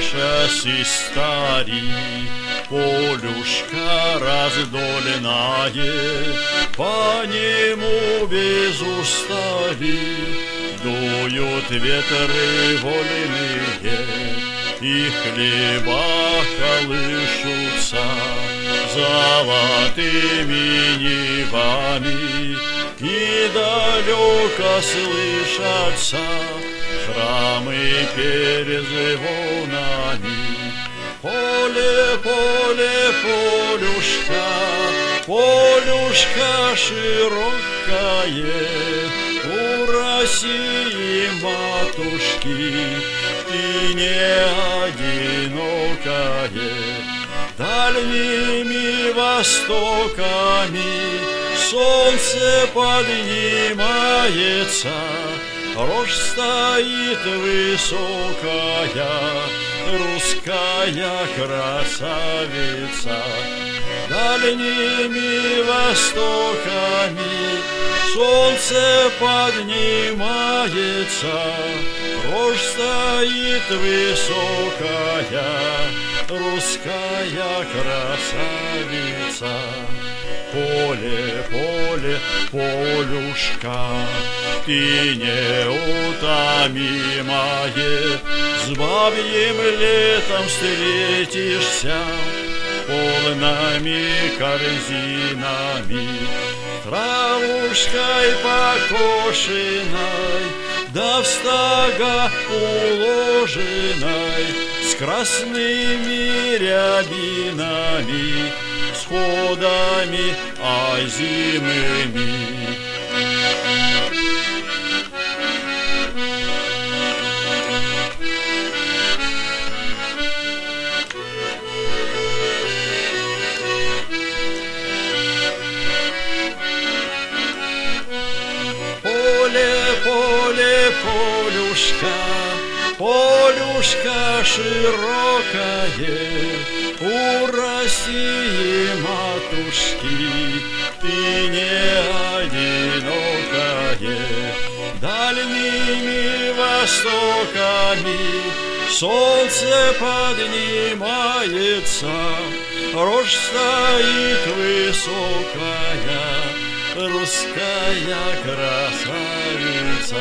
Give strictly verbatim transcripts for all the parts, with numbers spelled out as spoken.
сейчас и старик, полюшка раздоленное, по нему без устали дуют ветры вольные, и хлеба колышутся золотыми нивами, и далеко слышатся храмы перезвонами. Поле, поле, полюшка, полюшка широкое, у России матушки ты не одинокая. Дальними востоками солнце поднимается, рожь стоит высокая, русская красавица. Дальними востоками солнце поднимается, рожь стоит высокая, русская красавица. Поле, поле, полюшка, ты неутомимая, с бабьим летом встретишься полными корзинами, травушкой покошенной, да в стога уложенной, с красными рябинами, сходами озимыми. Поле, поле, полюшка, полюшка широкое, у России матушки ты не одинокая. Дальними востоками солнце поднимается, рожь стоит высокая, русская красавица.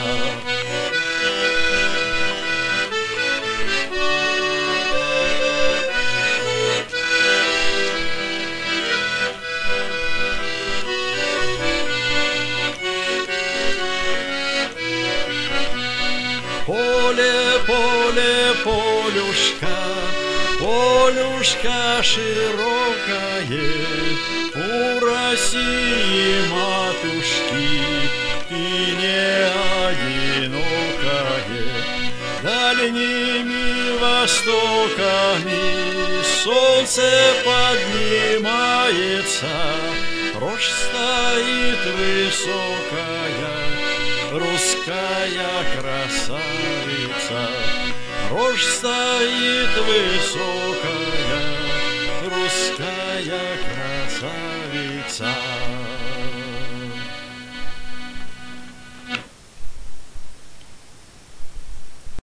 Поле, поле, полюшка, полюшка широкое, у России матушки ты не одинокая. Дальними востоками солнце поднимается, рожь стоит высокая, русская красавица. Рожь стоит высокая, русская красавица.